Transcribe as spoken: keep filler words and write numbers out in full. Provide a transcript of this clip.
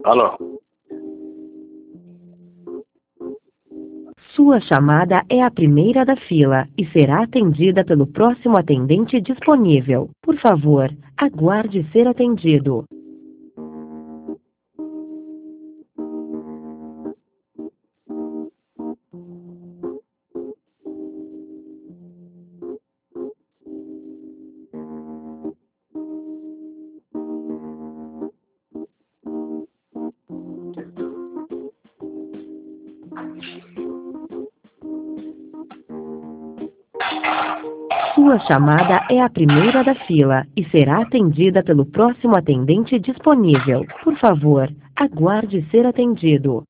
Alô? Sua chamada é a primeira da fila e será atendida pelo próximo atendente disponível. Por favor, aguarde ser atendido. Sua chamada é a primeira da fila e será atendida pelo próximo atendente disponível. Por favor, aguarde ser atendido.